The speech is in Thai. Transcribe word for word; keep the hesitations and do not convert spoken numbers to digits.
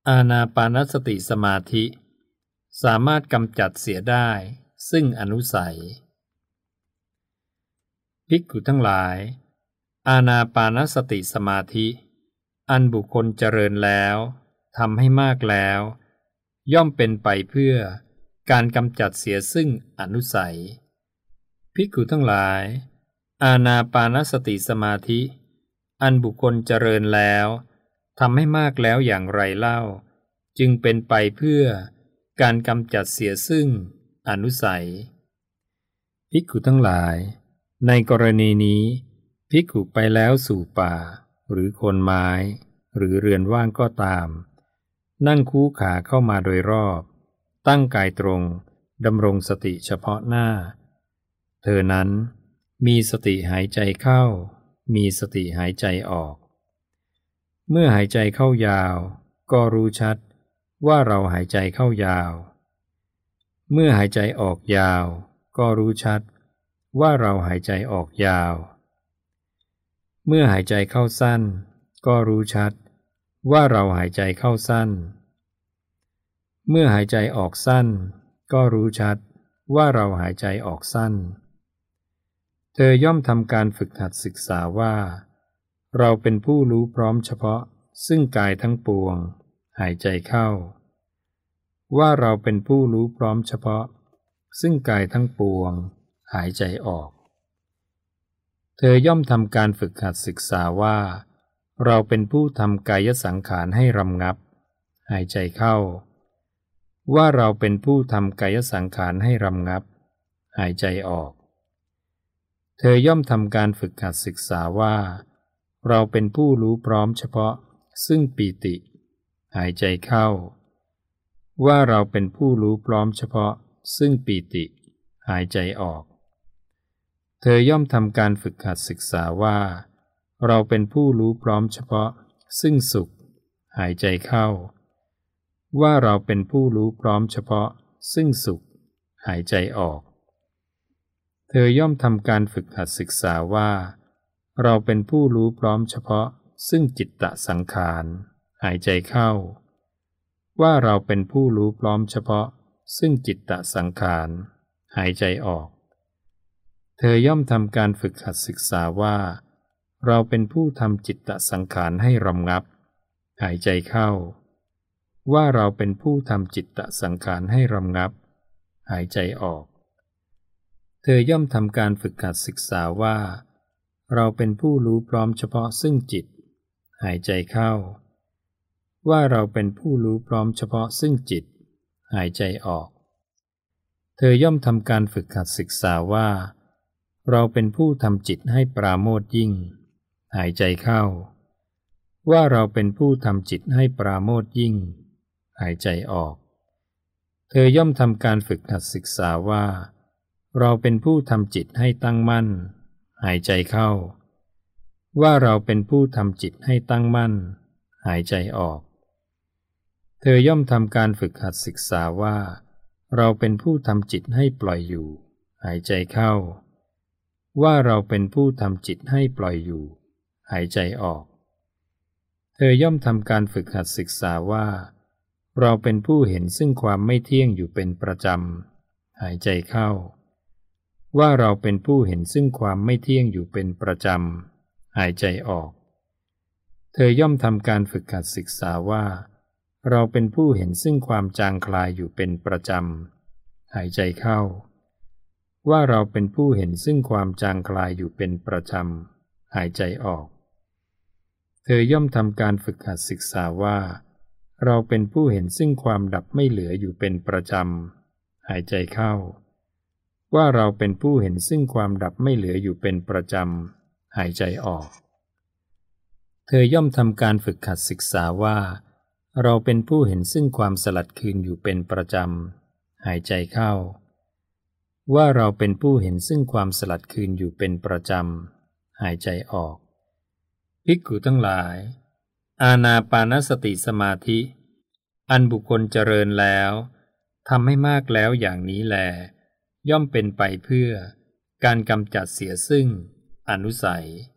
อานาปานสติสมาธิสามารถกำจัดเสียได้ซึ่งอนุสัยภิกขุทั้งหลายอานาปานสติสมาธิอันบุคคลเจริญแล้วทำให้มากแล้วย่อมเป็นไปเพื่อการกำจัดเสียซึ่งอนุสัยภิกขุทั้งหลายอานาปานสติสมาธิอันบุคคลเจริญแล้วทำให้มากแล้วอย่างไรเล่าจึงเป็นไปเพื่อการกำจัดเสียซึ่งอนุสัยภิกขุทั้งหลายในกรณีนี้ภิกขุไปแล้วสู่ป่าหรือโคนไม้หรือเรือนว่างก็ตามนั่งคู่ขาเข้ามาโดยรอบตั้งกายตรงดำรงสติเฉพาะหน้าเธอนั้นมีสติหายใจเข้ามีสติหายใจออกเมื่อหายใจเข้ายาวก็รู้ชัดว่าเราหายใจเข้ายาวเมื่อหายใจออกยาวก็รู้ชัดว่าเราหายใจออกยาวเมื่อหายใจเข้าสั้นก็รู้ชัดว่าเราหายใจเข้าสั้นเมื่อหายใจออกสั้นก็รู้ชัดว่าเราหายใจออกสั้นเธอย่อมทำการฝึกหัดศึกษาว่าเราเป็นผู้รู้พร้อมเฉพาะซึ่งกายทั้งปวงหายใจเข้าว่าเราเป็นผู้รู้พร้อมเฉพาะซึ่งกายทั้งปวงหายใจออกเธอย่อมทำการฝึกหัดศึกษาว่าเราเป็นผู้ทำกายสังขารให้รำงับหายใจเข้าว่าเราเป็นผู้ทำกายสังขารให้รำงับหายใจออกเธอย่อมทำการฝึกหัดศึกษาว่าเราเป็นผู้รู้พร้อมเฉพาะซึ่งปีติหายใจเข้าว่าเราเป็นผู้รู้พร้อมเฉพาะซึ่งปีติหายใจออกเธอย่อมทำการฝึกหัดศึกษาว่าเราเป็นผู้รู้พร้อมเฉพาะซึ่งสุขหายใจเข้าว่าเราเป็นผู้รู้พร้อมเฉพาะซึ่งสุขหายใจออกเธอย่อมทำการฝึกหัดศึกษาว่าเราเป็นผู้รู้พร้อมเฉพาะซึ่งจิตตสังขารหายใจเข้าว่าเราเป็นผู้รู้พร้อมเฉพาะซึ่งจิตตสังขารหายใจออกเธอย่อมทำการฝึกหัดศึกษาว่าเราเป็นผู้ทำจิตตสังขารให้รำงับหายใจเข้าว่าเราเป็นผู้ทำจิตตสังขารให้รำงับหายใจออกเธอย่อมทำการฝึกหัดศึกษาว่าเราเป็นผู้รู้พร้อมเฉพาะซึ่งจิตหายใจเข้าว่าเราเป็นผู้รู้พร้อมเฉพาะซึ่งจิตหายใจออกเธอย่อมทำการฝึกหัดศึกษาว่าเราเป็นผู้ทำจิตให้ปราโมทย์ยิ่งหายใจเข้าว่าเราเป็นผู้ทำจิตให้ปราโมทย์ยิ่งหายใจออกเธอย่อมทำการฝึกหัดศึกษาว่าเราเป็นผู้ทำจิตให้ตั้งมั่นหายใจเข้าว่าเราเป็นผู้ทำจิตให้ตั้งมั่นหายใจออกเธอย่อมทำการฝึกหัดศึกษาว่าเราเป็นผู้ทำจิตให้ปล่อยอยู่หายใจเข้าว่าเราเป็นผู้ทำจิตให้ปล่อยอยู่หายใจออกเธอย่อมทำการฝึกหัดศึกษาว่าเราเป็นผู้เห็นซึ่งความไม่เที่ยงอยู่เป็นประจำหายใจเข้าว่าเราเป็นผู้เห็นซึ่งความไม่เที่ยงอยู่เป็นประจำหายใจออกเธอย่อมทำการฝึกหัดศึกษาว่าเราเป็นผู้เห็นซึ่งความจางคลายอยู่เป็นประจำหายใจเข้าว่าเราเป็นผู้เห็นซึ่งความจางคลายอยู่เป็นประจำหายใจออกเธอย่อมทำการฝึกหัดศึกษาว่าเราเป็นผู้เห็นซึ่งความดับไม่เหลืออยู่เป็นประจำหายใจเข้าว่าเราเป็นผู้เห็นซึ่งความดับไม่เหลืออยู่เป็นประจำหายใจออกเธอย่อมทำการฝึกหัดศึกษาว่าเราเป็นผู้เห็นซึ่งความสลัดคืนอยู่เป็นประจำหายใจเข้าว่าเราเป็นผู้เห็นซึ่งความสลัดคืนอยู่เป็นประจำหายใจออกภิกขุทั้งหลายอานาปานสติสมาธิอันบุคคลเจริญแล้วทำให้มากแล้วอย่างนี้แลย่อมเป็นไปเพื่อการกำจัดเสียซึ่งอนุสัย